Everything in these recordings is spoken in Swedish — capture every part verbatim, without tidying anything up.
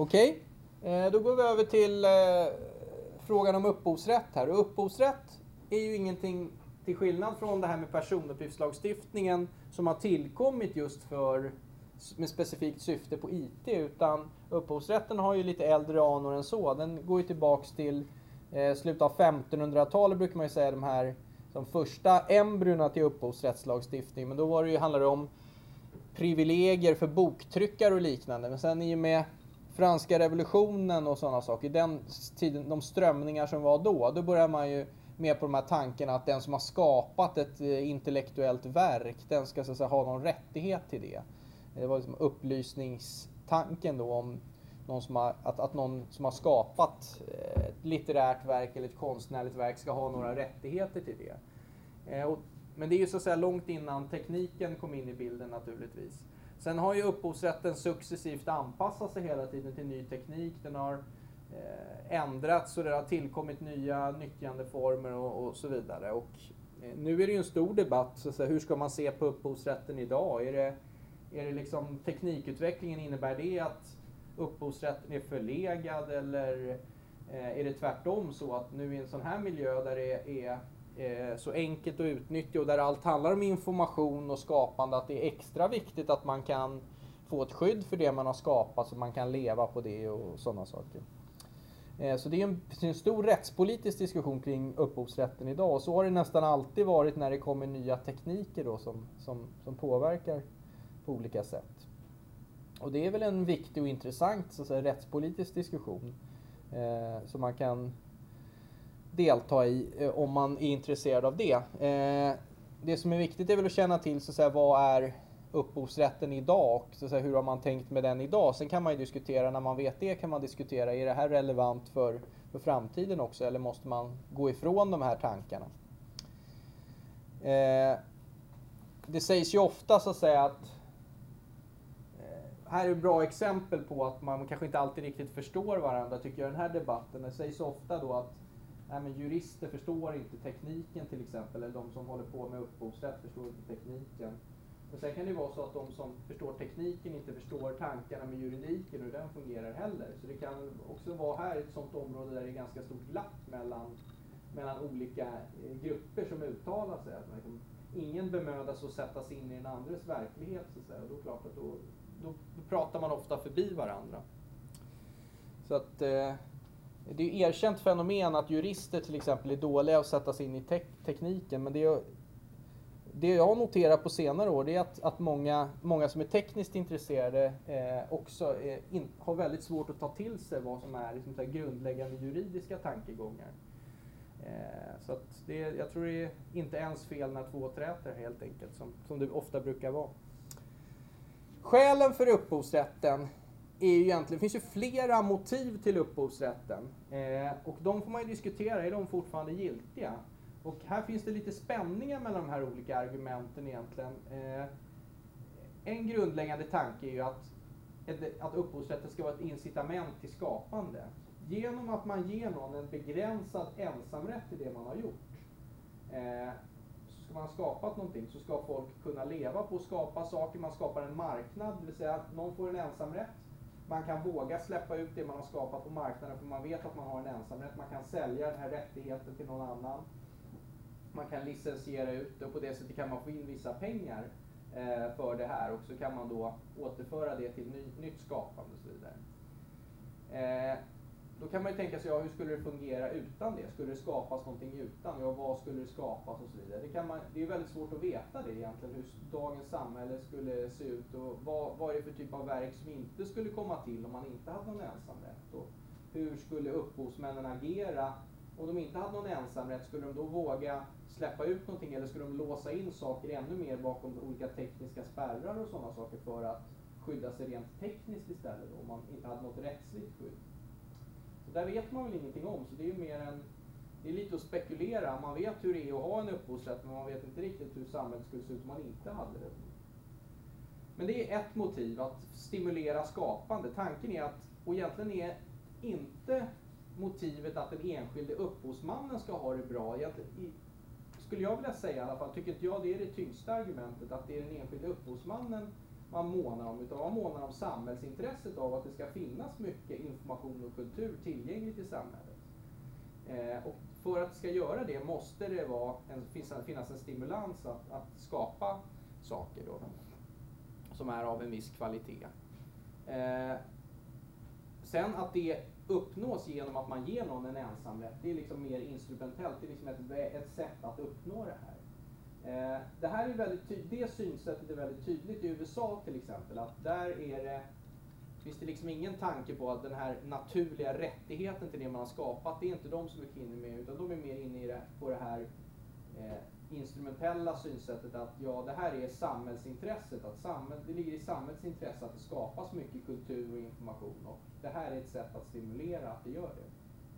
Okej, eh, då går vi över till eh, frågan om upphovsrätt här. Och upphovsrätt är ju ingenting till skillnad från det här med personuppgiftslagstiftningen som har tillkommit just för med specifikt syfte på I T, utan upphovsrätten har ju lite äldre anor än så. Den går ju tillbaks till eh, slutet av femtonhundratalet brukar man ju säga, de här de första embryona till upphovsrättslagstiftning. Men då var det ju, handlade det om privilegier för boktryckare och liknande. Men sen i och med franska revolutionen och sådana saker, den tiden, de strömningar som var då, då börjar man ju med på de här tankarna att den som har skapat ett eh, intellektuellt verk, den ska så att säga ha någon rättighet till det. Det var liksom upplysningstanken då om någon som har, att, att någon som har skapat ett litterärt verk eller ett konstnärligt verk ska ha några rättigheter till det. Eh, och, men det är ju så att säga långt innan tekniken kom in i bilden naturligtvis. Sen har ju upphovsrätten successivt anpassat sig hela tiden till ny teknik. Den har eh, ändrats och det har tillkommit nya nyttjandeformer och, och så vidare. Och eh, nu är det ju en stor debatt, så att säga, hur ska man se på upphovsrätten idag? Är det, är det liksom teknikutvecklingen, innebär det att upphovsrätten är förlegad, eller eh, är det tvärtom så att nu i en sån här miljö där det är eh, så enkelt att utnyttja och där allt handlar om information och skapande, att det är extra viktigt att man kan få ett skydd för det man har skapat så man kan leva på det och sådana saker. Eh, så det är en, en stor rättspolitisk diskussion kring upphovsrätten idag, och så har det nästan alltid varit när det kommer nya tekniker då som, som, som påverkar på olika sätt. Och det är väl en viktig och intressant så att säga, rättspolitisk diskussion eh, som man kan delta i eh, om man är intresserad av det. Eh, det som är viktigt är väl att känna till så att säga, vad är upphovsrätten idag och så att säga, hur har man tänkt med den idag. Sen kan man ju diskutera, när man vet det kan man diskutera, är det här relevant för, för framtiden också, eller måste man gå ifrån de här tankarna. Eh, det sägs ju ofta så att säga att här är ett bra exempel på att man kanske inte alltid riktigt förstår varandra, tycker jag, i den här debatten. Det sägs ofta då att nej, men jurister förstår inte tekniken till exempel, eller de som håller på med upphovsrätt förstår inte tekniken. Men sen kan det vara så att de som förstår tekniken inte förstår tankarna med juridiken och hur den fungerar heller. Så det kan också vara här ett sånt område där det är ganska stort glapp mellan, mellan olika grupper som uttalar sig. Att man, ingen bemödas att sätta sig in i den andres verklighet, så att säga. Och då är det klart att då Då, då pratar man ofta förbi varandra. Så att eh, det är ju erkänt fenomen att jurister till exempel är dåliga att sätta sig in i te- tekniken. Men det, är, det jag har noterat på senare år är att, att många, många som är tekniskt intresserade eh, också är, in, har väldigt svårt att ta till sig vad som är liksom, så här, grundläggande juridiska tankegångar. Eh, så att det, jag tror det är inte ens fel när två träter helt enkelt, som, som det ofta brukar vara. Skälen för upphovsrätten är ju egentligen, det finns ju flera motiv till upphovsrätten. Eh, och de får man ju diskutera, är de fortfarande giltiga? Och här finns det lite spänningar mellan de här olika argumenten egentligen. Eh, en grundläggande tanke är ju att, att upphovsrätten ska vara ett incitament till skapande. Genom att man ger någon en begränsad ensamrätt till det man har gjort. Eh, Ska man skapat någonting så ska folk kunna leva på att skapa saker. Man skapar en marknad, det vill säga att någon får en ensamrätt. Man kan våga släppa ut det man har skapat på marknaden för man vet att man har en ensamrätt. Man kan sälja den här rättigheten till någon annan. Man kan licensiera ut det och på det sättet kan man få in vissa pengar eh, för det här. Och så kan man då återföra det till ny, nytt skapande och så vidare. Eh, Då kan man ju tänka sig, ja, hur skulle det fungera utan det? Skulle det skapas någonting utan? Ja, vad skulle det skapas och så vidare? Det, kan man, det är väldigt svårt att veta det egentligen, hur dagens samhälle skulle se ut och vad, vad är det för typ av verk som inte skulle komma till om man inte hade någon ensamrätt? Och hur skulle upphovsmännen agera om de inte hade någon ensamrätt? Skulle de då våga släppa ut någonting eller skulle de låsa in saker ännu mer bakom olika tekniska spärrar och sådana saker för att skydda sig rent tekniskt istället då, om man inte hade något rättsligt skydd? Där vet man väl ingenting om, så det är ju mer en, det är lite att spekulera. Man vet hur det är att ha en upphovsrätt, men man vet inte riktigt hur samhället skulle se ut om man inte hade det. Men det är ett motiv, att stimulera skapande. Tanken är att, och egentligen är inte motivet att den enskilde upphovsmannen ska ha det bra. I, skulle jag vilja säga i alla fall, tycker inte jag det är det tyngsta argumentet, att det är den enskilde upphovsmannen man månar om, utan man månar om samhällsintresset av att det ska finnas mycket information och kultur tillgängligt i samhället. Eh, och för att det ska göra det måste det vara en, finnas en stimulans att, att skapa saker då, som är av en viss kvalitet. Eh, sen att det uppnås genom att man ger någon en ensamrätt, det är liksom mer instrumentellt, det är liksom ett, ett sätt att uppnå det här. Eh, det här är väldigt ty- det synsättet är väldigt tydligt i U S A till exempel, att där är det, finns det liksom ingen tanke på att den här naturliga rättigheten till det man har skapat, det är inte de som är inne med, utan de är mer inne i det, på det här eh, instrumentella synsättet att ja, det här är samhällsintresset, att samhäll, det ligger i samhällets intresse att det skapas mycket kultur och information, och det här är ett sätt att stimulera att det gör det.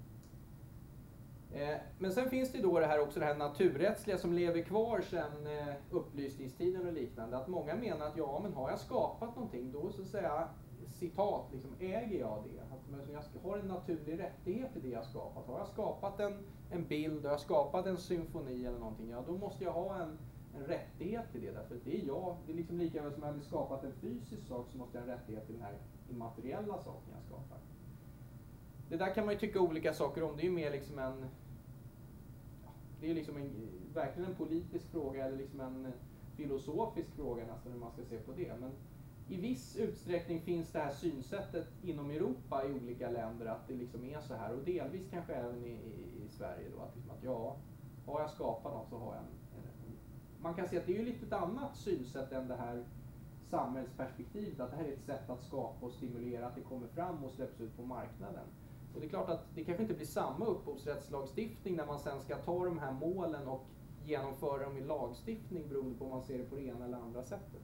Eh, men sen finns det då det här också det här naturrättsliga som lever kvar sedan eh, upplysningstiden och liknande, att många menar att ja, men har jag skapat någonting då så att säga, citat, liksom, äger jag det? Att jag har en naturlig rättighet till det jag skapat. Har jag skapat en, en bild, har jag skapat en symfoni eller någonting, ja då måste jag ha en, en rättighet till det, därför att det är jag, det är liksom lika väl som jag hade skapat en fysisk sak, så måste jag ha en rättighet till den här immateriella saken jag skapar. Det där kan man ju tycka olika saker om, det är ju mer liksom en, ja, det är liksom en, verkligen en politisk fråga eller liksom en filosofisk fråga nästan hur man ska se på det, men i viss utsträckning finns det här synsättet inom Europa i olika länder att det liksom är så här, och delvis kanske även i, i, i Sverige då, att, liksom att ja, har jag skapat något så har jag en, en... Man kan säga att det är ju lite ett annat synsätt än det här samhällsperspektivet, att det här är ett sätt att skapa och stimulera att det kommer fram och släpps ut på marknaden. Och det är klart att det kanske inte blir samma upphovsrättslagstiftning när man sen ska ta de här målen och genomföra dem i lagstiftning beroende på om man ser det på det ena eller andra sättet.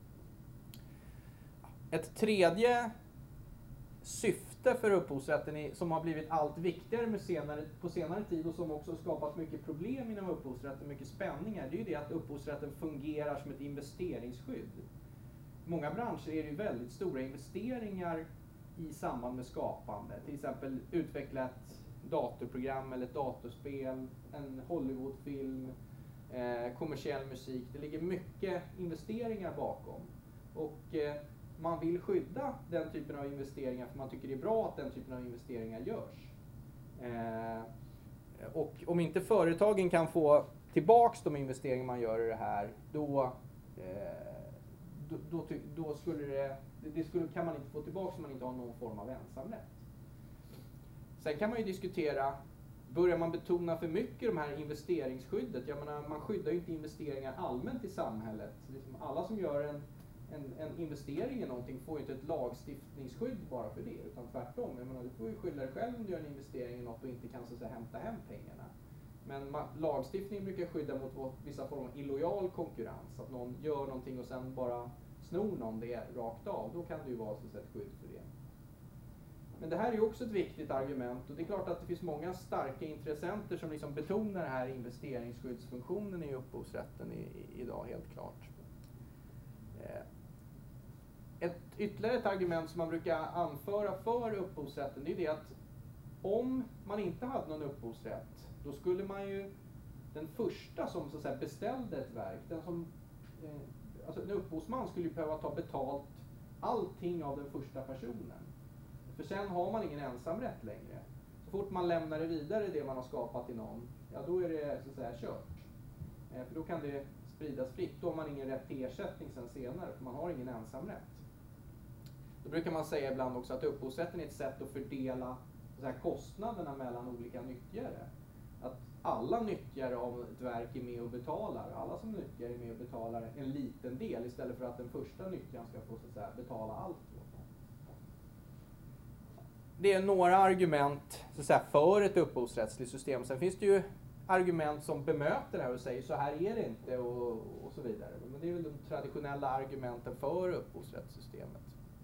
Ett tredje syfte för upphovsrätten är, som har blivit allt viktigare med senare, på senare tid och som också har skapat mycket problem inom upphovsrätten, mycket spänningar, det är ju det att upphovsrätten fungerar som ett investeringsskydd. I många branscher är det ju väldigt stora investeringar i samband med skapande. Till exempel utveckla ett datorprogram eller ett datorspel, en Hollywoodfilm, eh, kommersiell musik. Det ligger mycket investeringar bakom. Och eh, man vill skydda den typen av investeringar för man tycker det är bra att den typen av investeringar görs. Eh, och om inte företagen kan få tillbaks de investeringar man gör i det här, då, eh, då, då, då skulle det, det skulle, kan man inte få tillbaks om man inte har någon form av ensamrätt. Sen kan man ju diskutera, börjar man betona för mycket de här investeringsskyddet? Jag menar, man skyddar ju inte investeringar allmänt i samhället. Liksom alla som gör en En, en investering i någonting får ju inte ett lagstiftningsskydd bara för det, utan tvärtom. Jag menar, du får ju skylla dig själv om du gör en investering i något och inte kan så att säga hämta hem pengarna. Men man, lagstiftningen brukar skydda mot vissa former av illojal konkurrens, att någon gör någonting och sen bara snor någon det rakt av. Då kan det ju vara så att säga ett skydd för det. Men det här är ju också ett viktigt argument, och det är klart att det finns många starka intressenter som liksom betonar den här investeringsskyddsfunktionen i upphovsrätten i, i, idag, helt klart. Ett ytterligare ett argument som man brukar anföra för upphovsrätten, det är det att om man inte hade någon upphovsrätt, då skulle man ju, den första som så att säga beställde ett verk, den som, eh, alltså en upphovsman skulle ju behöva ta betalt allting av den första personen. För sen har man ingen ensamrätt längre. Så fort man lämnar det vidare, det man har skapat till någon, ja då är det så att säga kört. Eh, för då kan det spridas fritt, då har man ingen rätt till ersättning sen senare, för man har ingen ensamrätt. Då brukar man säga ibland också att upphovsrätten är ett sätt att fördela så här, kostnaderna mellan olika nyttjare. Att alla nyttjare av ett verk är med och betalar, alla som nyttjar är med och betalar en liten del istället för att den första nyttjaren ska få så att säga, betala allt. Det är några argument så att säga, för ett upphovsrättsligt system. Sen finns det ju argument som bemöter det här och säger så här är det inte och, och så vidare. Men det är väl de traditionella argumenten för upphovsrättssystemet.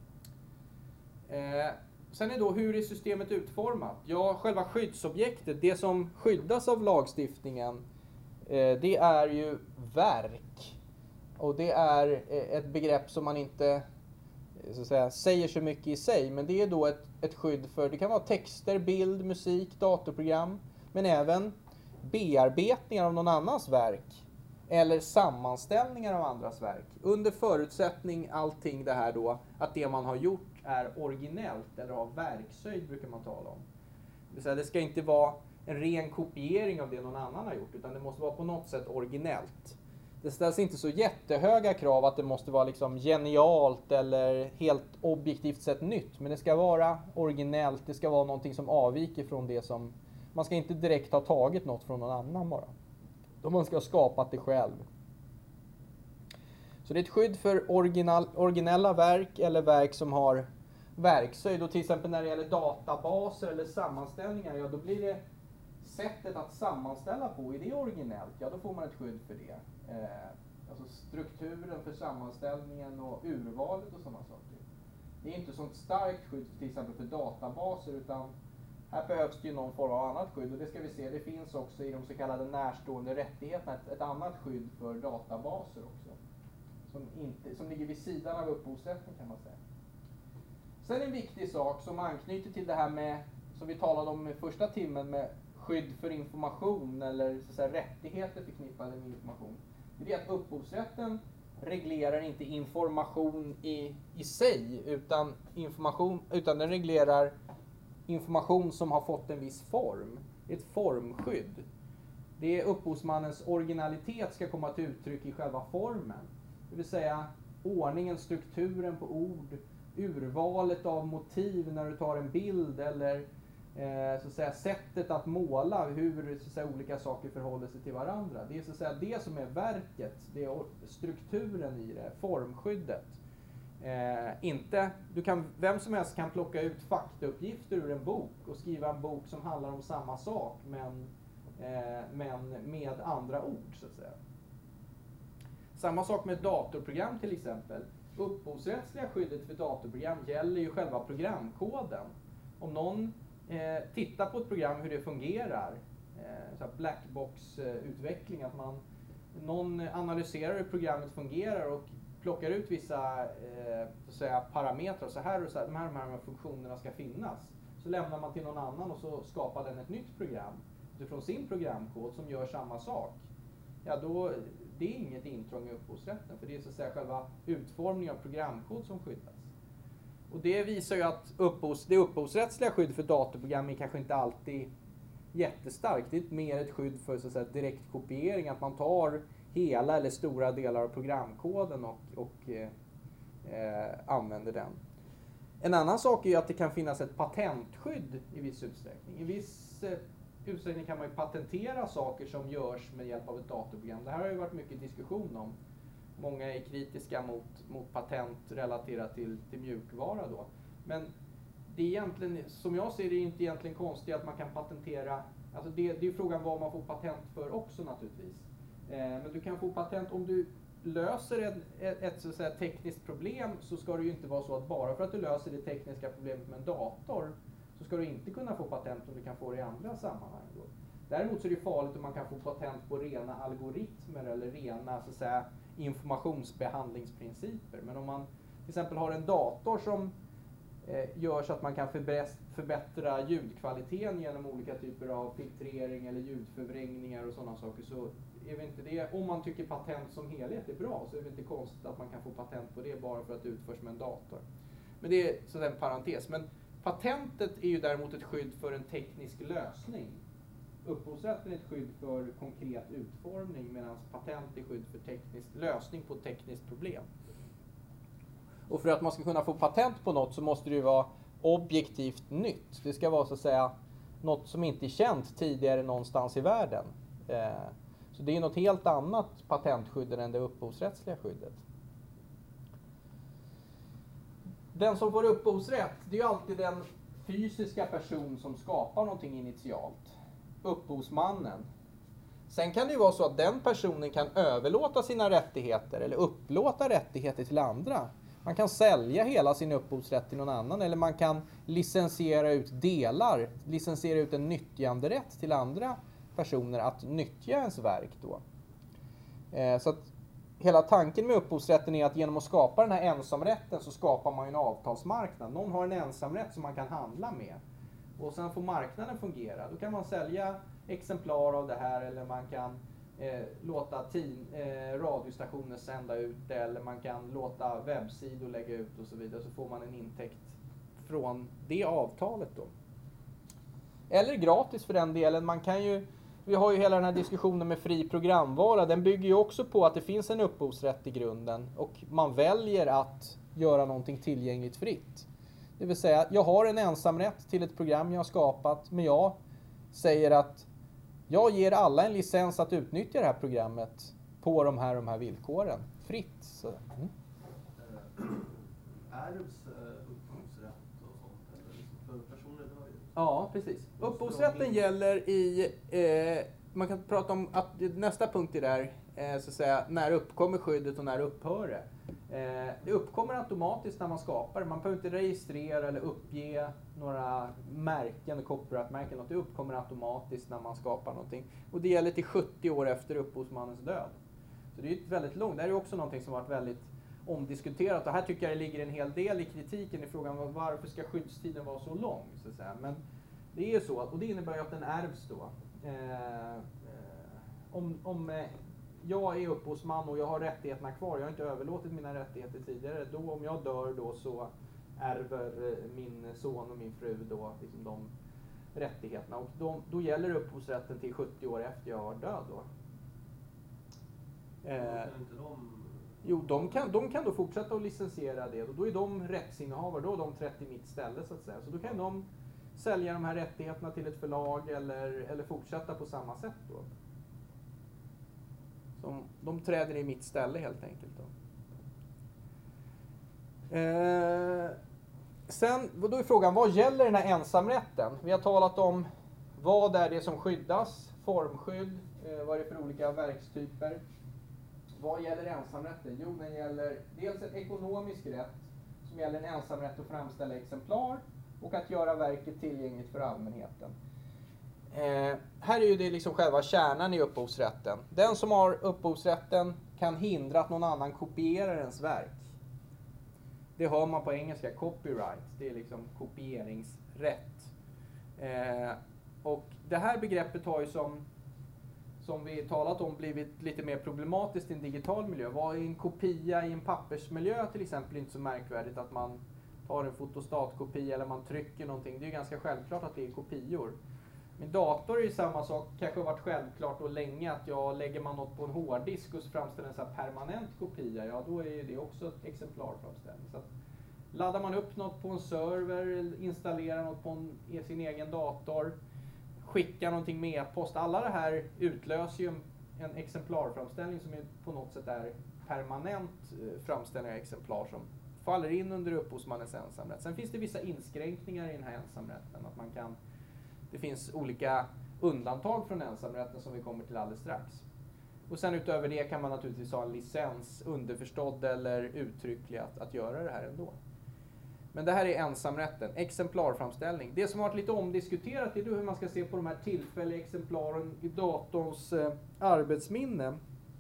Eh, sen är då, hur är systemet utformat? Ja, själva skyddsobjektet, det som skyddas av lagstiftningen, eh, det är ju verk. Och det är ett begrepp som man inte så att säga, säger så mycket i sig, men det är då ett, ett skydd för, det kan vara texter, bild, musik, datorprogram, men även bearbetningar av någon annans verk eller sammanställningar av andras verk. Under förutsättning allting det här då, att det man har gjort är originellt eller av verkshöjd brukar man tala om. Det vill säga, det ska inte vara en ren kopiering av det någon annan har gjort, utan det måste vara på något sätt originellt. Det ställs inte så jättehöga krav att det måste vara liksom genialt eller helt objektivt sett nytt, men det ska vara originellt, det ska vara någonting som avviker från det som, man ska inte direkt ha tagit något från någon annan bara. Då man ska ha skapat det själv. Så det är ett skydd för original, originella verk eller verk som har verkshöjd. Och till exempel när det gäller databaser eller sammanställningar, ja då blir det sättet att sammanställa på, är det originellt? Ja, då får man ett skydd för det. Eh, alltså strukturen för sammanställningen och urvalet och sådana saker. Det är inte så starkt skydd till exempel för databaser, utan här behövs det ju någon form av annat skydd. Och det ska vi se, det finns också i de så kallade närstående rättigheterna ett, ett annat skydd för databaser också. Som, inte, som ligger vid sidan av upphovsrätten kan man säga. Sen en viktig sak som anknyter till det här med, som vi talade om i första timmen, med skydd för information eller så att säga, rättigheter förknippade med information. Det är att upphovsrätten reglerar inte information i, i sig, utan, information, utan den reglerar information som har fått en viss form. Det är ett formskydd. Det är upphovsmannens originalitet ska komma till uttryck i själva formen. Det vill säga ordningen, strukturen på ord, urvalet av motiv när du tar en bild eller eh, så att säga, sättet att måla, hur så att säga, olika saker förhåller sig till varandra. Det är så att säga det som är verket, det är strukturen i det, formskyddet. Eh, inte, du kan, vem som helst kan plocka ut faktauppgifter ur en bok och skriva en bok som handlar om samma sak men, eh, men med andra ord så att säga. Samma sak med datorprogram till exempel. Upphovsrättsliga skyddet för datorprogram gäller ju själva programkoden. Om någon eh, tittar på ett program hur det fungerar, eh, så här blackbox-utveckling, att man, någon analyserar hur programmet fungerar och plockar ut vissa eh, så att säga, parametrar, så här och så här, de här, de här funktionerna ska finnas. Så lämnar man till någon annan och så skapar den ett nytt program utifrån sin programkod som gör samma sak. Ja, då, det är inget intrång i upphovsrätten, för det är så att säga själva utformningen av programkod som skyddas. Och det visar ju att upphovs, det upphovsrättsliga skydd för datorprogram är kanske inte alltid jättestarkt. Det är mer ett skydd för så att säga, direkt kopiering, att man tar hela eller stora delar av programkoden och, och eh, använder den. En annan sak är ju att det kan finnas ett patentskydd i viss utsträckning. I viss eh, utsträckning kan man ju patentera saker som görs med hjälp av ett datorprogram. Det här har ju varit mycket diskussion om. Många är kritiska mot, mot patent relaterat till, till mjukvara då. Men det är egentligen, som jag ser det, är inte egentligen konstigt att man kan patentera. Alltså det, det är ju frågan vad man får patent för också naturligtvis. Eh, men du kan få patent om du löser ett, ett, ett så att säga, tekniskt problem, så ska det ju inte vara så att bara för att du löser det tekniska problemet med en dator så ska du inte kunna få patent om du kan få det i andra sammanhang. Då. Däremot så är det farligt om man kan få patent på rena algoritmer eller rena så att säga, informationsbehandlingsprinciper. Men om man till exempel har en dator som eh, gör så att man kan förbättra ljudkvaliteten genom olika typer av filtrering eller ljudförvrängningar och sådana saker, så är det inte det, om man tycker patent som helhet är bra, så är det inte konstigt att man kan få patent på det bara för att det utförs med en dator. Men det är så en parentes. Men patentet är ju däremot ett skydd för en teknisk lösning. Upphovsrätten är ett skydd för konkret utformning, medan patent är skydd för teknisk lösning på ett tekniskt problem. Och för att man ska kunna få patent på något så måste det ju vara objektivt nytt. Det ska vara så att säga något som inte är känt tidigare någonstans i världen. Så det är något helt annat patentskydd än det upphovsrättsliga skyddet. Den som får upphovsrätt, det är ju alltid den fysiska person som skapar någonting initialt. Upphovsmannen. Sen kan det ju vara så att den personen kan överlåta sina rättigheter eller upplåta rättigheter till andra. Man kan sälja hela sin upphovsrätt till någon annan, eller man kan licensiera ut delar, licensiera ut en nyttjanderätt till andra personer att nyttja ens verk då. Eh, så att hela tanken med upphovsrätten är att genom att skapa den här ensamrätten så skapar man en avtalsmarknad. Någon har en ensamrätt som man kan handla med. Och sen får marknaden fungera. Då kan man sälja exemplar av det här, eller man kan eh, låta tin, eh, radiostationer sända ut det, eller man kan låta webbsidor lägga ut och så vidare, så får man en intäkt från det avtalet då. Eller gratis för den delen. Man kan ju, vi har ju hela den här diskussionen med fri programvara. Den bygger ju också på att det finns en upphovsrätt i grunden. Och man väljer att göra någonting tillgängligt fritt. Det vill säga, jag har en ensamrätt till ett program jag har skapat. Men jag säger att jag ger alla en licens att utnyttja det här programmet på de här, de här villkoren. Fritt. Så. Mm. Ärvs upphovsrätt och sånt? Eller liksom för personer dör ju. Ja, precis. Upphovsrätten gäller i, eh, man kan prata om att nästa punkt är där, eh, så att säga, när uppkommer skyddet och när upphör det. Eh, det uppkommer automatiskt när man skapar det. Man behöver inte registrera eller uppge några märken, copyrightmärken. Det uppkommer automatiskt när man skapar någonting. Och det gäller till sjuttio år efter upphovsmannens död. Så det är ju ett väldigt långt. Det här är också någonting som har varit väldigt omdiskuterat. Och här tycker jag det ligger en hel del i kritiken i frågan varför ska skyddstiden vara så lång, så att säga. Men det är ju så, och det innebär ju att den ärvs då. Eh, eh, om om eh, jag är upphovsman och jag har rättigheterna kvar, jag har inte överlåtit mina rättigheter tidigare, då om jag dör då så ärver min son och min fru då liksom de rättigheterna. Och då, då gäller upphovsrätten till sjuttio år efter jag har död då. Eh, Jo, de kan, de kan då fortsätta att licensiera det. Och då är de rättsinnehavare, då är de trätt i mitt ställe så att säga. Så då kan de sälja de här rättigheterna till ett förlag eller, eller fortsätta på samma sätt då. Så de träder i mitt ställe helt enkelt då. Eh, sen, då är frågan, vad gäller den här ensamrätten? Vi har talat om vad är det som skyddas, formskydd, eh, vad är det för olika verkstyper. Vad gäller ensamrätten? Jo, den gäller dels en ekonomisk rätt som gäller en ensamrätt att framställa exemplar och att göra verket tillgängligt för allmänheten. Eh, här är ju det liksom själva kärnan i upphovsrätten. Den som har upphovsrätten kan hindra att någon annan kopierar ens verk. Det hör man på engelska, copyright. Det är liksom kopieringsrätt. Eh, och det här begreppet har ju som som vi talat om blivit lite mer problematiskt i en digital miljö. Vad är en kopia i en pappersmiljö till exempel inte så märkvärdigt att man tar en fotostatkopia eller man trycker någonting. Det är ju ganska självklart att det är kopior. Med dator är ju samma sak, kanske har varit självklart och länge att jag lägger man något på en hårddisk och framställer en så här permanent kopia, ja då är det också ett exemplarframställning. Så att laddar man upp något på en server, installerar något på en, i sin egen dator, skicka någonting med e-post. Alla det här utlöser ju en, en exemplarframställning som är på något sätt är permanent eh, framställning av exemplar som faller in under upphovsmannens ensamrätt. Sen finns det vissa inskränkningar i den här ensamrätten. Att man kan, det finns olika undantag från ensamrätten som vi kommer till alldeles strax. Och sen utöver det kan man naturligtvis ha en licens, underförstådd eller uttrycklig att, att göra det här ändå. Men det här är ensamrätten, exemplarframställning. Det som har varit lite omdiskuterat är hur man ska se på de här tillfälliga exemplaren i datorns eh, arbetsminne.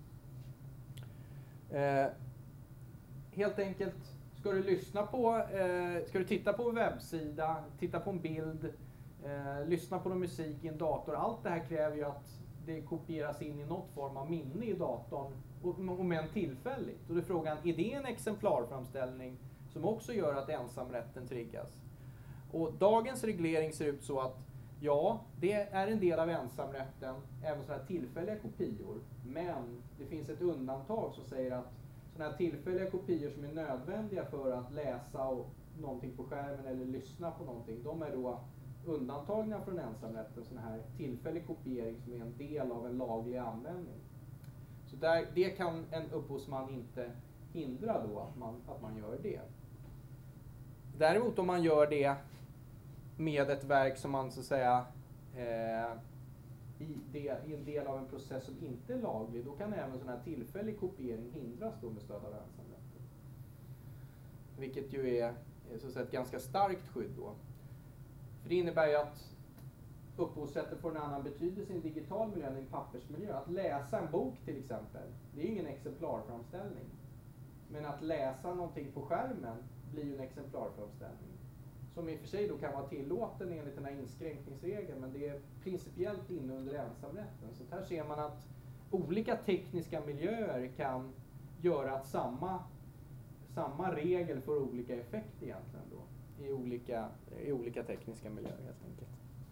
Eh, helt enkelt, ska du lyssna på, eh, ska du titta på en webbsida, titta på en bild, eh, lyssna på någon musik i en dator. Allt det här kräver ju att det kopieras in i något form av minne i datorn, och, och med en tillfälligt. Och då är frågan, är det en exemplarframställning som också gör att ensamrätten triggas? Och dagens reglering ser ut så att ja, det är en del av ensamrätten, även sådana här tillfälliga kopior. Men det finns ett undantag som säger att sådana här tillfälliga kopior som är nödvändiga för att läsa och någonting på skärmen eller lyssna på någonting, de är då undantagna från ensamrätten, sån här tillfällig kopiering som är en del av en laglig användning. Så där, det kan en upphovsman inte hindra då att man, att man gör det. Däremot om man gör det med ett verk som man så att säga eh, i, det, i en del av en process som inte är laglig, då kan även sån här tillfällig kopiering hindras då med stöd av ensamrätten. Vilket ju är så att säga ett ganska starkt skydd då. För det innebär ju att upphovsrätten får en annan betydelse i en digital miljö än i en pappersmiljö. Att läsa en bok till exempel, det är ju ingen exemplarframställning. Men att läsa någonting på skärmen blir ju en exemplarframställning. Som i och för sig då kan vara tillåten enligt den här inskränkningsregeln, men det är principiellt inne under ensamrätten. Så här ser man att olika tekniska miljöer kan göra att samma, samma regel får olika effekt egentligen då i olika, i olika tekniska miljöer helt enkelt.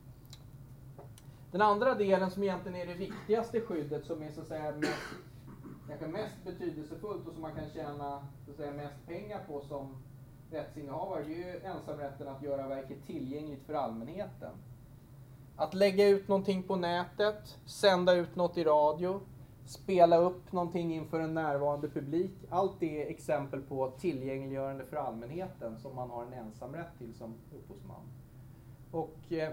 Den andra delen som egentligen är det viktigaste skyddet, som är så att säga mest, kanske mest betydelsefullt och som man kan tjäna så att säga mest pengar på som rättsinnehavare, det är ju ensamrätten att göra verket tillgängligt för allmänheten. Att lägga ut någonting på nätet, sända ut något i radio, spela upp någonting inför en närvarande publik. Allt det är exempel på tillgängliggörande för allmänheten som man har en ensamrätt till som upphovsman. Och eh,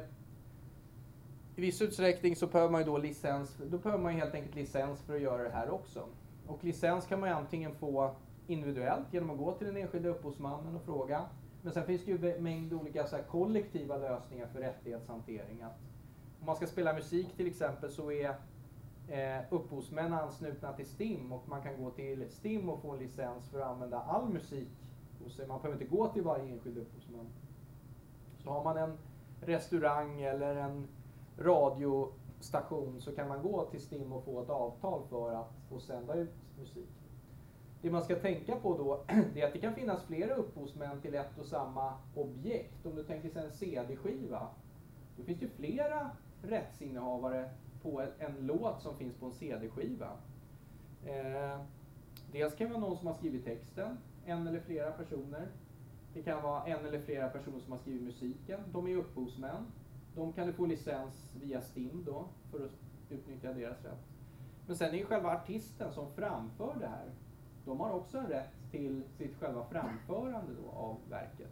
i viss utsträckning så behöver man ju då licens, då behöver man ju helt enkelt licens för att göra det här också. Och licens kan man ju antingen få individuellt genom att gå till den enskilda upphovsmannen och fråga. Men sen finns det ju en mängd olika så här kollektiva lösningar för rättighetshantering. Att om man ska spela musik till exempel så är eh, upphovsmän anslutna till STIM och man kan gå till STIM och få en licens för att använda all musik. Och man behöver inte gå till varje enskild upphovsman. Så har man en restaurang eller en radiostation så kan man gå till STIM och få ett avtal för att få sända ut musik. Det man ska tänka på då är att det kan finnas flera upphovsmän till ett och samma objekt. Om du tänker sig en C D-skiva, då finns det flera rättsinnehavare på en låt som finns på en C D-skiva. Eh, dels kan det vara någon som har skrivit texten, en eller flera personer. Det kan vara en eller flera personer som har skrivit musiken. De är upphovsmän. De kan du få licens via STIM då för att utnyttja deras rätt. Men sen är ju själva artisten som framför det här. De har också en rätt till sitt själva framförande då av verket.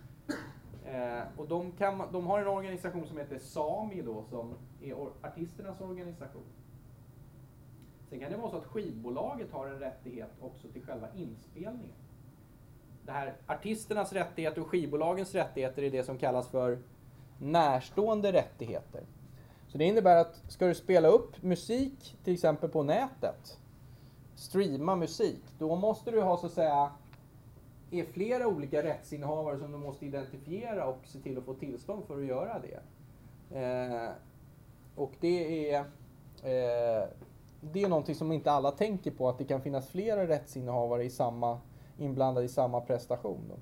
Eh, och de, kan, de har en organisation som heter SAMI då, som är artisternas organisation. Sen kan det vara så att skivbolaget har en rättighet också till själva inspelningen. Det här artisternas rättigheter och skivbolagens rättigheter är det som kallas för närstående rättigheter. Så det innebär att ska du spela upp musik till exempel på nätet, streama musik, då måste du ha så att säga är flera olika rättsinnehavare som du måste identifiera och se till att få tillstånd för att göra det. Eh, och det är eh, det är någonting som inte alla tänker på, att det kan finnas flera rättsinnehavare i samma, inblandade i samma prestation då.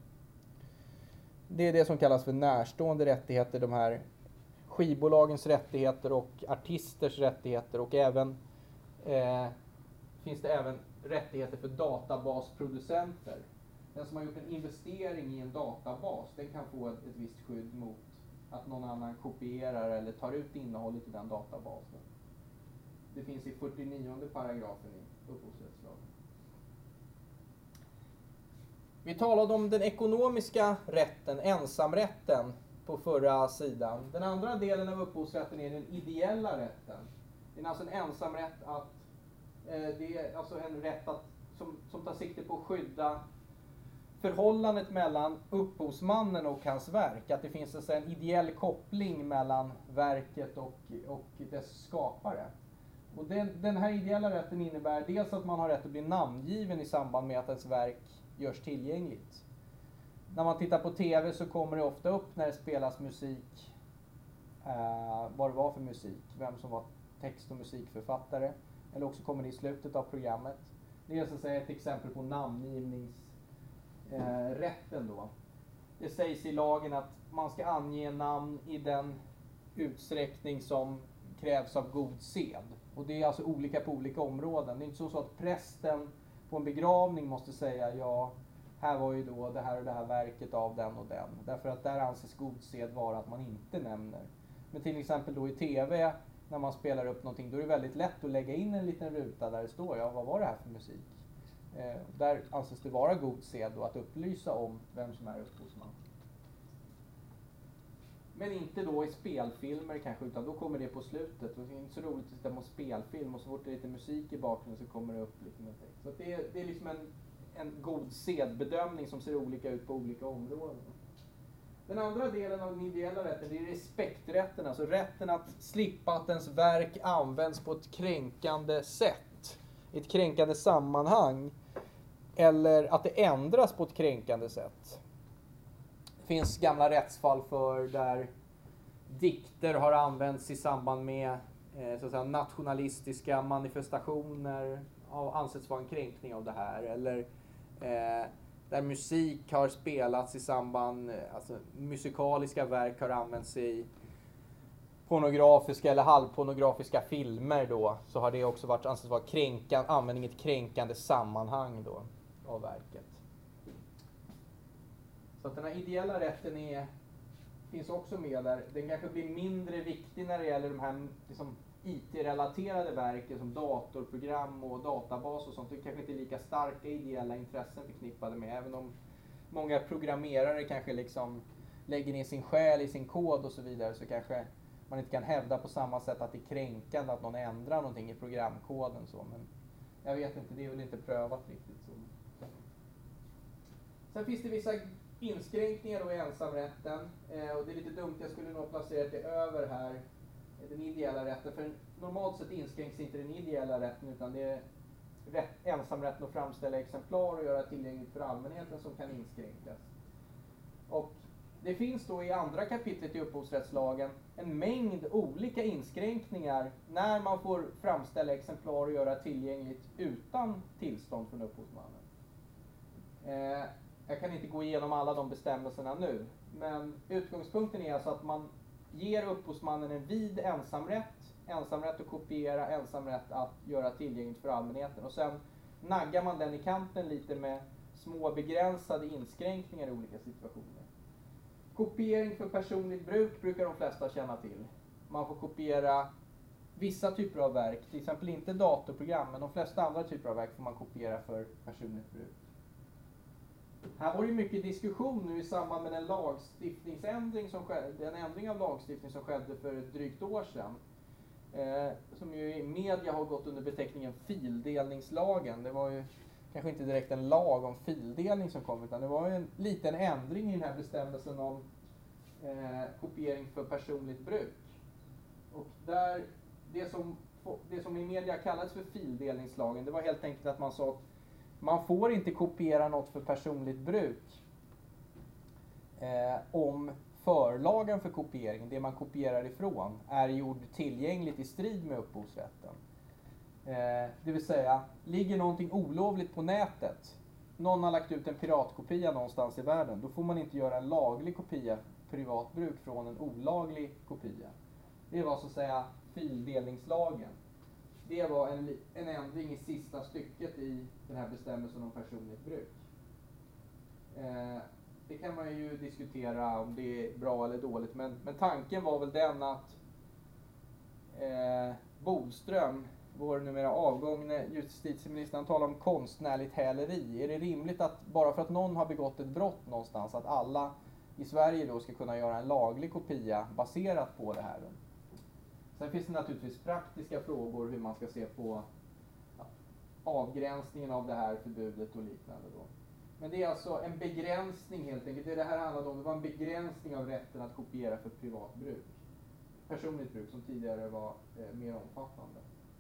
Det är det som kallas för närstående rättigheter, de här skivbolagens rättigheter och artisters rättigheter, och även eh, finns det även rättigheter för databasproducenter. Den som har gjort en investering i en databas, den kan få ett, ett visst skydd mot att någon annan kopierar eller tar ut innehållet i den databasen. Det finns i fyrtionionde paragrafen i upphovsrättslagen. Vi talade om den ekonomiska rätten, ensamrätten, på förra sidan. Den andra delen av upphovsrätten är den ideella rätten. Det är alltså en ensamrätt att, eh, det är alltså en rätt att, som, som tar sikte på att skydda förhållandet mellan upphovsmannen och hans verk. Att det finns alltså en ideell koppling mellan verket och, och dess skapare. Och den, den här ideella rätten innebär dels att man har rätt att bli namngiven i samband med att ens verk görs tillgängligt. När man tittar på tv så kommer det ofta upp när det spelas musik, eh, vad det var för musik, vem som var text- och musikförfattare, eller också kommer det i slutet av programmet. Det är så att säga ett exempel på namngivningsrätten då. Det sägs i lagen att man ska ange namn i den utsträckning som krävs av god sed. Och det är alltså olika på olika områden. Det är inte så, så att prästen på en begravning måste säga ja, här var ju då det här och det här verket av den och den. Därför att där anses god sed vara att man inte nämner. Men till exempel då i tv, när man spelar upp någonting, då är det väldigt lätt att lägga in en liten ruta där det står, ja, vad var det här för musik? Eh, där anses det vara god sed då att upplysa om vem som är upphovsman. Men inte då i spelfilmer kanske, utan då kommer det på slutet. Och det är inte så roligt att titta på spelfilm och så fort det är lite musik i bakgrunden så kommer det upp lite med text. Så det är, det är liksom en, en god sedbedömning som ser olika ut på olika områden. Den andra delen av den ideella rätten, det är respekträtten, alltså rätten att slippa att ens verk används på ett kränkande sätt, i ett kränkande sammanhang, eller att det ändras på ett kränkande sätt. Det finns gamla rättsfall för där dikter har använts i samband med eh, så att säga, nationalistiska manifestationer har ansetts vara en kränkning av det här. Eller eh, där musik har spelats i samband, alltså musikaliska verk har använts i pornografiska eller halvpornografiska filmer då, så har det också varit anses vara kränkan, användning i ett kränkande sammanhang då av verket. Så att den här ideella rätten är, finns också med där. Den kanske blir mindre viktig när det gäller de här liksom, I T-relaterade verken som datorprogram och databas och sånt. Det kanske inte är lika starka ideella intressen förknippade med, även om många programmerare kanske liksom lägger in sin själ i sin kod och så vidare, så kanske man inte kan hävda på samma sätt att det är kränkande att någon ändrar någonting i programkoden. Så. Men jag vet inte, det är väl inte prövat riktigt. Så. Sen finns det vissa inskränkningar då i ensamrätten. Eh, och det är lite dumt, jag skulle nog placera det över här, den ideella rätten. För normalt sett inskränks inte den ideella rätten, utan det är rätt, ensamrätten att framställa exemplar och göra tillgängligt för allmänheten som kan inskränkas. Och det finns då i andra kapitlet i upphovsrättslagen en mängd olika inskränkningar när man får framställa exemplar och göra tillgängligt utan tillstånd från upphovsmannen. Eh, jag kan inte gå igenom alla de bestämmelserna nu, men utgångspunkten är alltså att man ger upphovsmannen en vid ensamrätt, ensamrätt att kopiera, ensamrätt att göra tillgängligt för allmänheten. Och sen naggar man den i kanten lite med små begränsade inskränkningar i olika situationer. Kopiering för personligt bruk brukar de flesta känna till. Man får kopiera vissa typer av verk, till exempel inte datorprogram, men de flesta andra typer av verk får man kopiera för personligt bruk. Här var det mycket diskussion nu i samband med den lagstiftningsändring som skedde, en ändring av lagstiftning som skedde för ett drygt år sedan. Eh, som ju i media har gått under beteckningen fildelningslagen. Det var ju kanske inte direkt en lag om fildelning som kom, utan det var ju en liten ändring i den här bestämmelsen om eh, kopiering för personligt bruk. Och där, det som, det som i media kallades för fildelningslagen, det var helt enkelt att man sa att man får inte kopiera något för personligt bruk eh, om förlagen för kopiering, det man kopierar ifrån, är gjord tillgängligt i strid med upphovsrätten. Eh, det vill säga, ligger någonting olovligt på nätet, någon har lagt ut en piratkopia någonstans i världen, då får man inte göra en laglig kopia för privat bruk från en olaglig kopia. Det var så att säga fildelningslagen. Det var en, en ändring i sista stycket i den här bestämmelsen om personligt bruk. Eh, det kan man ju diskutera om det är bra eller dåligt, men, men tanken var väl den att eh, Bodström, vår numera avgångne justitieminister, han talar om konstnärligt häleri. Är det rimligt att bara för att någon har begått ett brott någonstans, att alla i Sverige då ska kunna göra en laglig kopia baserat på det här? Sen finns det naturligtvis praktiska frågor hur man ska se på ja, avgränsningen av det här förbudet och liknande då. Men det är alltså en begränsning helt enkelt. Det det här handlade om, det var en begränsning av rätten att kopiera för privat bruk. Personligt bruk som tidigare var eh, mer omfattande.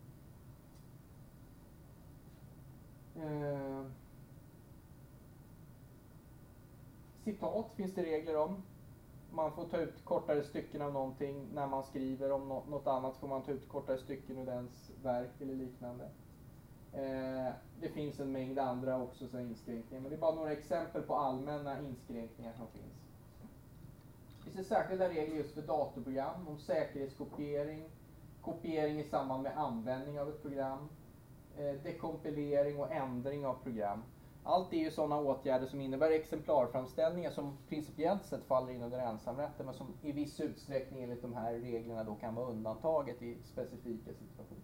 Eh, citat finns det regler om. Man får ta ut kortare stycken av någonting när man skriver om no- något annat, får man ta ut kortare stycken ur dens verk eller liknande. Eh, det finns en mängd andra också så inskränkningar, men det är bara några exempel på allmänna inskränkningar som finns. Det finns särskilda regler just för datorprogram om säkerhetskopiering, kopiering i samband med användning av ett program, eh, dekompilering och ändring av program. Allt är ju sådana åtgärder som innebär exemplarframställningar som principiellt sett faller in under ensamrätten, men som i viss utsträckning enligt de här reglerna då kan vara undantaget i specifika situationer.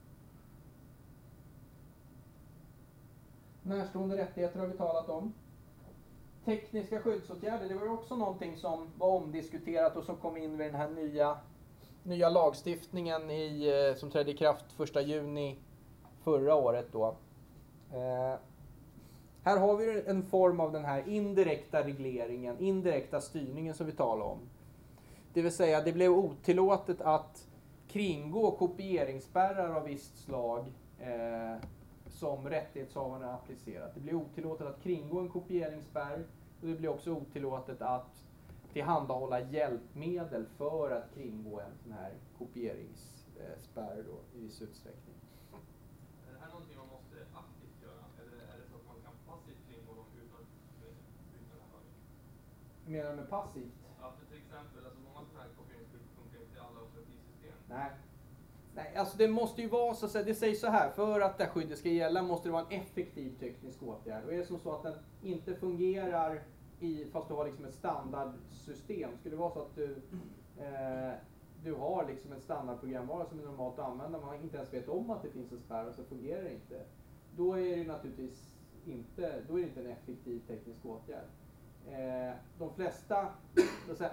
Närstående rättigheter har vi talat om. Tekniska skyddsåtgärder, det var ju också någonting som var omdiskuterat och som kom in vid den här nya, nya lagstiftningen i, som trädde i kraft första juni förra året då. Eh, Här har vi en form av den här indirekta regleringen, indirekta styrningen som vi talar om. Det vill säga, det blev otillåtet att kringgå kopieringsspärrar av visst slag eh, som rättighetshavarna applicerat. Det blev otillåtet att kringgå en kopieringsspärr, och det blev också otillåtet att tillhandahålla hjälpmedel för att kringgå en sån här kopierings, eh, spärr då, i viss utsträckning. Är det här någonting man måste aktivt göra? Eller är det så att man kan passivt kringgå dem utan, utan den här lagen? Menar du med passivt? Ja, för till exempel, alltså många sådana här kopieringsskydd funkar inte i alla operativsystem. Nej. Nej, alltså det måste ju vara så att säga, det sägs så här, för att det här skyddet ska gälla måste det vara en effektiv teknisk åtgärd. Och är det som så att den inte fungerar i, fast du har liksom ett standardsystem, skulle det vara så att du, eh, du har liksom en standardprogramvara som är normalt att använda, man inte ens vet om att det finns en spärr och så fungerar det inte. Då är det naturligtvis inte, då är det inte en effektiv teknisk åtgärd. Eh, de flesta så att säga,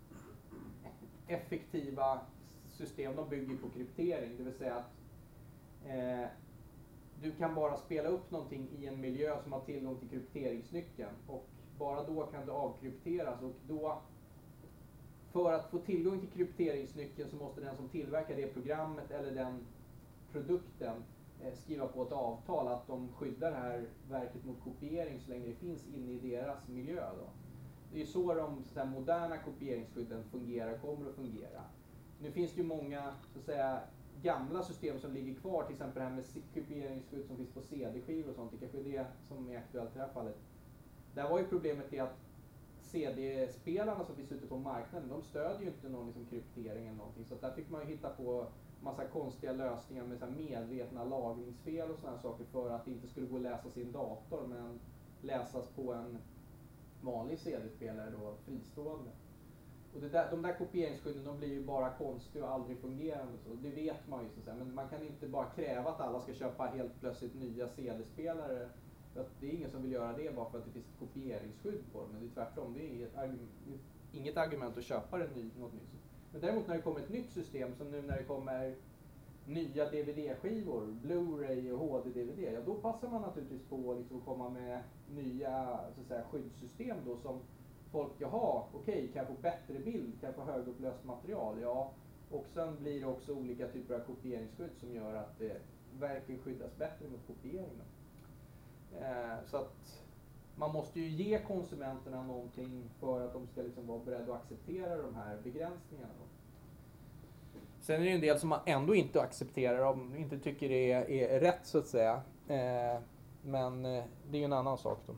effektiva system, de bygger på kryptering, det vill säga att eh, du kan bara spela upp någonting i en miljö som har tillgång till krypteringsnyckeln och bara då kan det avkrypteras, och då för att få tillgång till krypteringsnyckeln så måste den som tillverkar det programmet eller den produkten eh, skriva på ett avtal att de skyddar det här verket mot kopiering så länge det finns inne i deras miljö då. Det är så de så här, moderna kopieringsskydden fungerar, kommer att fungera. Nu finns det ju många så att säga, gamla system som ligger kvar, till exempel det här med kopieringsskydd som finns på C D-skivor och sånt, det kanske är det som är aktuellt i det här fallet. Där var ju problemet det att C D-spelarna som finns ute på marknaden, de stödjer ju inte någon liksom, kryptering eller någonting, så där fick man ju hitta på massa konstiga lösningar med så här, medvetna lagringsfel och sådana saker för att det inte skulle gå att läsa sin dator men läsas på en vanlig C D-spelare då, fristående. Och det där, de där kopieringsskydden, de blir ju bara konstiga och aldrig fungerande. Så det vet man ju så att säga. Men man kan inte bara kräva att alla ska köpa helt plötsligt nya C D-spelare. För att det är ingen som vill göra det bara för att det finns ett kopieringsskydd på dem. Men det är tvärtom, det är inget argument, inget argument att köpa en ny, något nytt. Men däremot när det kommer ett nytt system, som nu när det kommer nya D V D-skivor, Blu-ray och H D-D V D, ja då passar man naturligtvis på liksom att komma med nya så att säga, skyddssystem då som folk, jaha, okej, okay, kan jag få bättre bild, kan jag få högupplöst material, ja. Och sen blir det också olika typer av kopieringsskydd som gör att det verkligen skyddas bättre mot kopiering. Eh, så att man måste ju ge konsumenterna någonting för att de ska liksom vara beredda att acceptera de här begränsningarna. Sen är det ju en del som man ändå inte accepterar, om inte tycker det är, är rätt så att säga. Eh, men eh, det är ju en annan sak då.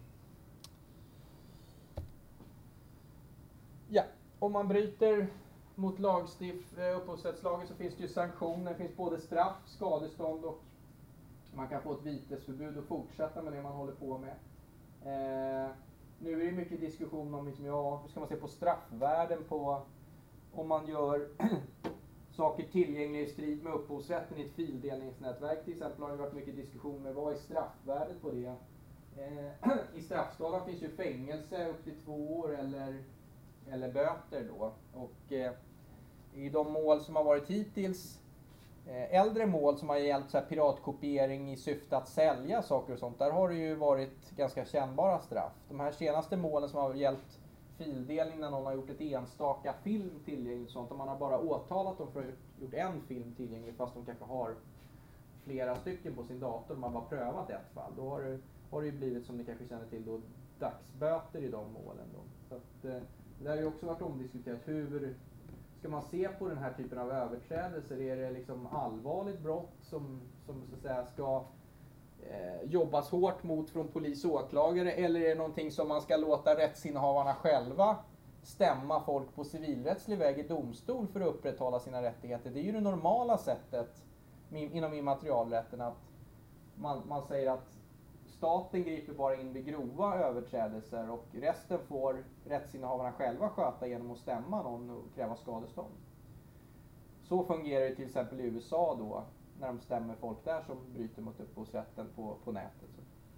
Ja, om man bryter mot lagstift, upphovsrättslagen så finns det ju sanktioner. Det finns både straff, skadestånd och man kan få ett vitesförbud och fortsätta med det man håller på med. Eh, nu är det mycket diskussion om liksom, ja, hur ska man se på straffvärden på om man gör saker tillgängliga i strid med upphovsrätten i ett fildelningsnätverk till exempel. Har det varit mycket diskussion med vad är straffvärdet på det. Eh, I straffskalan finns ju fängelse upp till två år eller eller böter då. Och eh, i de mål som har varit hittills, eh, äldre mål som har gällt så här, piratkopiering i syfte att sälja saker och sånt, där har det ju varit ganska kännbara straff. De här senaste målen som har gällt fildelning när någon har gjort ett enstaka film tillgängligt sånt, och man har bara åtalat dem för att ha gjort en film tillgänglig fast de kanske har flera stycken på sin dator, man har bara prövat ett fall. Då har det, har det ju blivit, som ni kanske känner till, då, dagsböter i de målen då. Så att, eh, det har ju också varit omdiskuterat, hur ska man se på den här typen av överträdelser? Är det liksom allvarligt brott som, som så att säga ska eh, jobbas hårt mot från polis och åklagare, eller är det någonting som man ska låta rättsinnehavarna själva stämma folk på civilrättslig väg i domstol för att upprätthålla sina rättigheter? Det är ju det normala sättet inom immaterialrätten, att man, man säger att staten griper bara in vid grova överträdelser och resten får rättsinnehavarna själva sköta genom att stämma någon och kräva skadestånd. Så fungerar det till exempel i U S A då, när de stämmer folk där som bryter mot upphovsrätten på, på nätet.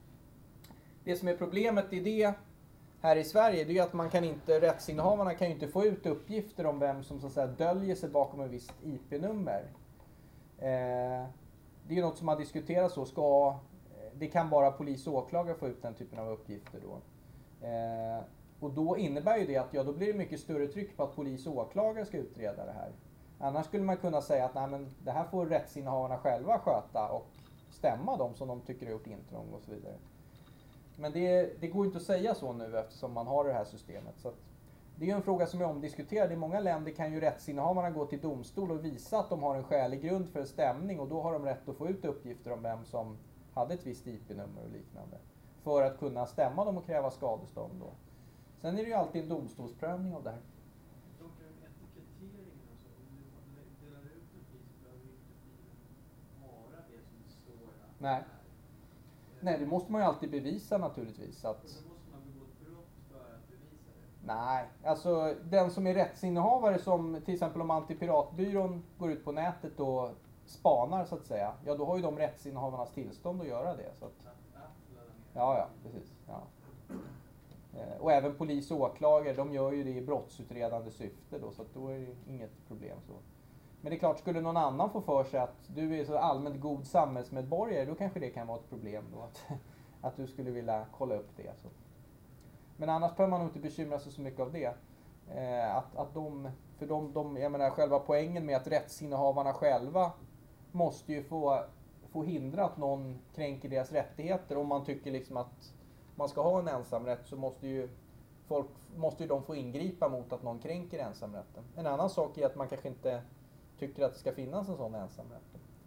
Det som är problemet i det här i Sverige, det är att man kan inte, rättsinnehavarna kan ju inte få ut uppgifter om vem som så att säga döljer sig bakom ett visst I P-nummer. Eh, det är ju något som har diskuterats så, ska det kan bara polis och åklagare få ut den typen av uppgifter då. Eh, och då innebär ju det att ja, då blir det mycket större tryck på att polis och åklagare ska utreda det här. Annars skulle man kunna säga att nej, men det här får rättsinnehavarna själva sköta och stämma dem som de tycker har gjort intrång och så vidare. Men det, det går inte att säga så nu eftersom man har det här systemet. Så att det är ju en fråga som är omdiskuterad. I många länder kan ju rättsinnehavarna gå till domstol och visa att de har en skälig grund för en stämning, och då har de rätt att få ut uppgifter om vem som hade ett visst I P-nummer och liknande. För att kunna stämma dem och kräva skadestånd då. Sen är det ju alltid en domstolsprövning av det här. Etiketteringen, alltså om du delar ut uppgifter behöver ju inte filen vara det som det står där. Nej. Nej, det måste man ju alltid bevisa naturligtvis. Att... Och då måste man begå ett brott för att bevisa det. Nej, alltså den som är rättsinnehavare, som till exempel om Antipiratbyrån går ut på nätet och spanar så att säga, ja då har ju de rättsinnehavarnas tillstånd att göra det. Så att... Ja, ja, precis. Ja. Eh, och även polis och åklagare, de gör ju det i brottsutredande syfte då, så att då är det inget problem så. Men det är klart, skulle någon annan få för sig att du är så allmänt god samhällsmedborgare, då kanske det kan vara ett problem då, att, att du skulle vilja kolla upp det. Så. Men annars behöver man nog inte bekymra sig så mycket av det. Eh, att, att de, för de, de, jag menar själva poängen med att rättsinnehavarna själva måste ju få, få hindra att någon kränker deras rättigheter. Om man tycker liksom att man ska ha en ensamrätt, så måste ju folk måste ju de få ingripa mot att någon kränker ensamrätten. En annan sak är att man kanske inte tycker att det ska finnas en sån ensamrätt.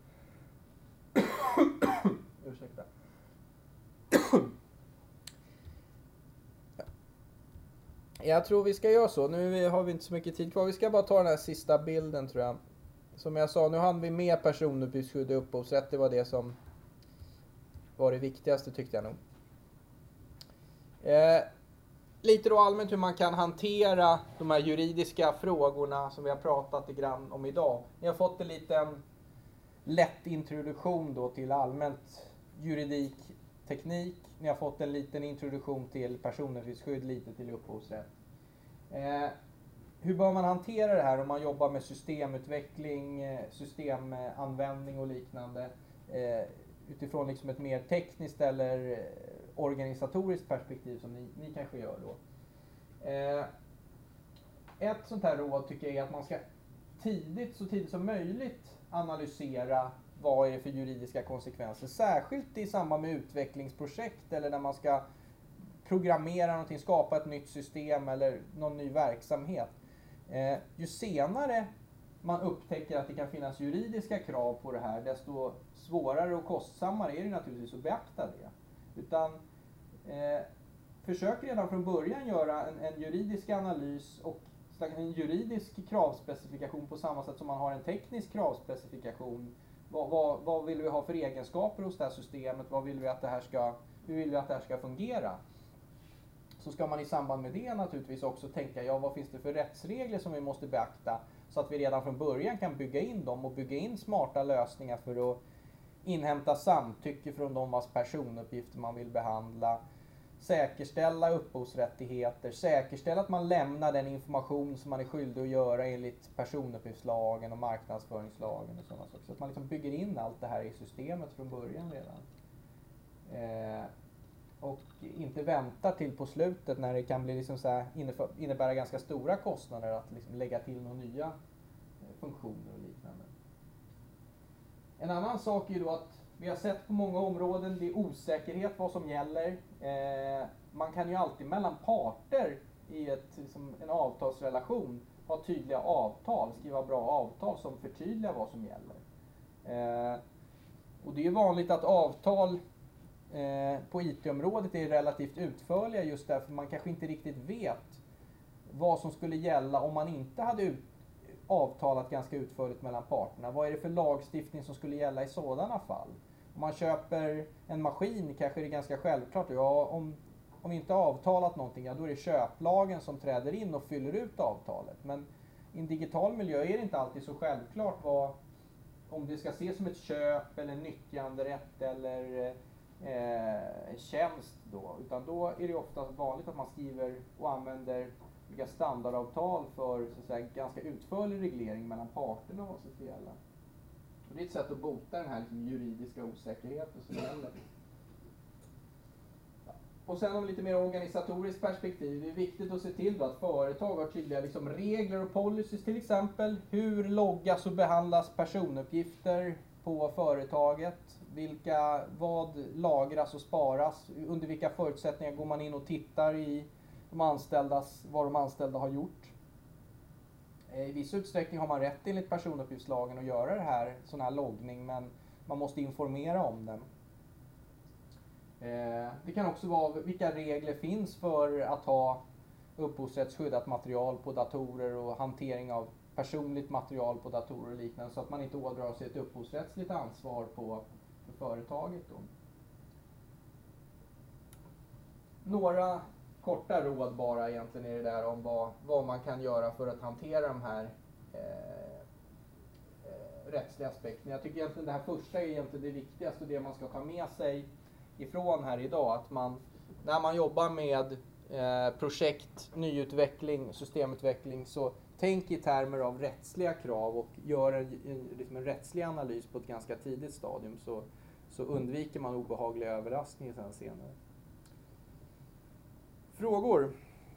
Ursäkta. Jag tror vi ska göra så. Nu har vi inte så mycket tid kvar. Vi ska bara ta den här sista bilden tror jag. Som jag sa, nu hann vi med personuppgiftsskydd och upphovsrätt. Det var det som var det viktigaste tyckte jag nog. Eh, lite då allmänt hur man kan hantera de här juridiska frågorna som vi har pratat lite grann om idag. Ni har fått en liten lätt introduktion då till allmänt juridik, teknik. Ni har fått en liten introduktion till personuppgiftsskydd, lite till upphovsrätt. Eh, hur bör man hantera det här om man jobbar med systemutveckling, systemanvändning och liknande eh, utifrån liksom ett mer tekniskt eller organisatoriskt perspektiv som ni, ni kanske gör då. Eh, ett sånt här råd tycker jag är att man ska tidigt, så tidigt som möjligt analysera vad är det för juridiska konsekvenser. Särskilt i samband med utvecklingsprojekt eller när man ska programmera någonting, skapa ett nytt system eller någon ny verksamhet. Eh, ju senare man upptäcker att det kan finnas juridiska krav på det här, desto svårare och kostsammare är det naturligtvis att beakta det. Utan eh, försök redan från början göra en, en juridisk analys och en juridisk kravspecifikation på samma sätt som man har en teknisk kravspecifikation. Vad, vad, vad vill vi ha för egenskaper hos det här systemet? Vad vill vi att det här ska, hur vill vi att det här ska fungera? Så ska man i samband med det naturligtvis också tänka, ja vad finns det för rättsregler som vi måste beakta? Så att vi redan från början kan bygga in dem och bygga in smarta lösningar för att inhämta samtycke från de vars personuppgifter man vill behandla. Säkerställa upphovsrättigheter, säkerställa att man lämnar den information som man är skyldig att göra enligt personuppgiftslagen och marknadsföringslagen och sådana saker. Så att man liksom bygger in allt det här i systemet från början redan. Eh, och inte vänta till på slutet när det kan bli liksom så här innebära ganska stora kostnader att liksom lägga till några nya funktioner och liknande. En annan sak är ju då att vi har sett på många områden, det är osäkerhet vad som gäller. Eh, man kan ju alltid mellan parter i ett, liksom en avtalsrelation ha tydliga avtal, skriva bra avtal som förtydligar vad som gäller. Eh, och det är ju vanligt att avtal eh, på I T-området är relativt utförliga just därför man kanske inte riktigt vet vad som skulle gälla om man inte hade ut avtalat ganska utförligt mellan parterna. Vad är det för lagstiftning som skulle gälla i sådana fall? Om man köper en maskin kanske det är ganska självklart. Ja, om, om vi inte har avtalat någonting, ja, då är det köplagen som träder in och fyller ut avtalet. Men i en digital miljö är det inte alltid så självklart vad, om det ska ses som ett köp eller nyttjanderätt eller eh, tjänst då. Utan då är det ofta vanligt att man skriver och använder vilka standardavtal för så att säga, ganska utförlig reglering mellan parterna och vad som ska gälla. Och det är ett sätt att bota den här liksom, juridiska osäkerheten som gäller. Ja. Och sen om lite mer organisatoriskt perspektiv, det är viktigt att se till då att företag har tydliga liksom, regler och policies, till exempel hur loggas och behandlas personuppgifter på företaget, vilka, vad lagras och sparas, under vilka förutsättningar går man in och tittar i de anställdas, vad de anställda har gjort. I viss utsträckning har man rätt enligt personuppgiftslagen att göra det här, sån här loggning, men man måste informera om den. Det kan också vara vilka regler finns för att ha upphovsrättsskyddat material på datorer och hantering av personligt material på datorer och liknande, så att man inte ådrar sig ett upphovsrättsligt ansvar på för företaget då. Några korta råd bara egentligen är det där om vad, vad man kan göra för att hantera de här eh, eh, rättsliga aspekterna. Jag tycker egentligen det här första är egentligen det viktigaste och det man ska ta med sig ifrån här idag. Att man, när man jobbar med eh, projekt, nyutveckling, systemutveckling, så tänk i termer av rättsliga krav och gör en, en, liksom en rättslig analys på ett ganska tidigt stadium, så, så undviker man obehagliga överraskningar sen senare. Frågor?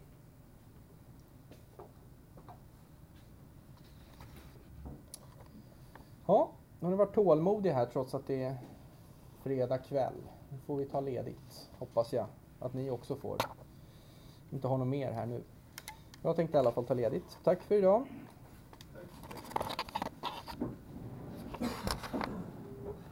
Ja, nu har ni varit tålmodiga här trots att det är fredag kväll. Nu får vi ta ledigt, hoppas jag att ni också får. Inte ha något mer här nu. Jag tänkte i alla fall ta ledigt. Tack för idag.